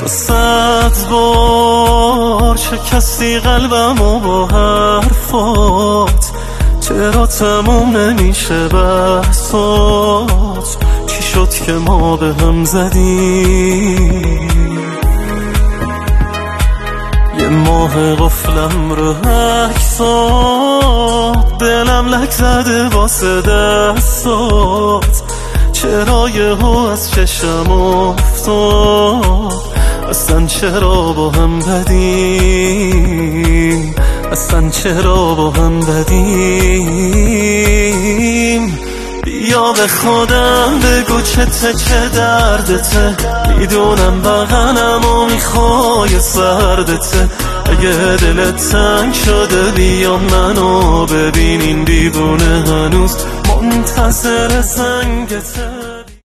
تو 100 بار شکستی قلبمو با حرفات، چرا تموم نمیشه بحثات؟ چی شد که ما به هم زدیم؟ یه ماه قفلم رو عکسات، دلم لک زده واسه دستات، چرا یهو از چشم افتاد؟ اصلا چرا با هم بدیم؟ اصلا چرا با هم بدیم؟ بیا به خودم بگو چه دردته، میدونم بغلمو میخوای سردته، اگه دلت تنگ شده بیا منو ببین، این دیوونه هنوز منتظر زنگته.